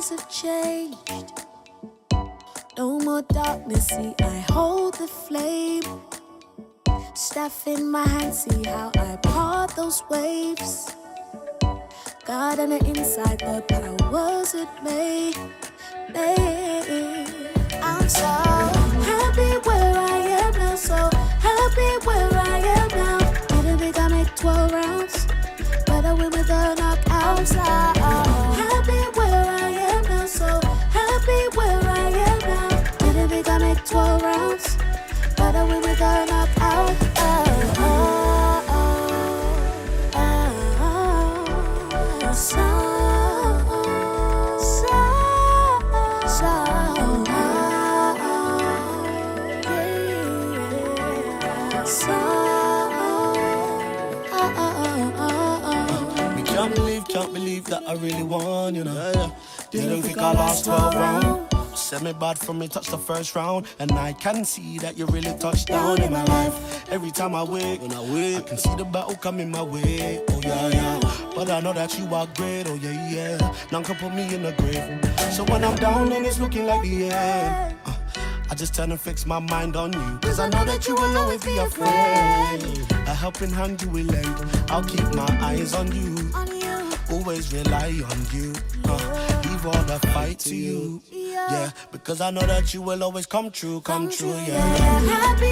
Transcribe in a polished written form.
times have changed. No more darkness, see I hold the flame. Staff in my hand, see how I part those waves. God on the inside, the powers at me. I'm so happy where I am now, so happy where I am now. Didn't think I make 12 rounds, but I win with a knockout. Happy where I am now, so happy where I am now. Didn't think I make 12 rounds, but I win with a knockout. Can't believe that I really won, you know. Didn't think I lost 12 rounds. Said me bad from me touch the first round, and I can see that you really touched down in my life. Every time I wake, I can see the battle coming my way. Oh yeah. But I know that you are great. Oh yeah. None can put me in the grave. So when I'm down and it's looking like the end, I just turn and fix my mind on you, cause I know that you will always be a friend. A helping hand you will lend. I'll keep my eyes on you. Always rely on you. Leave all the fight to you. Yeah, because I know that you will always come true, yeah. Happy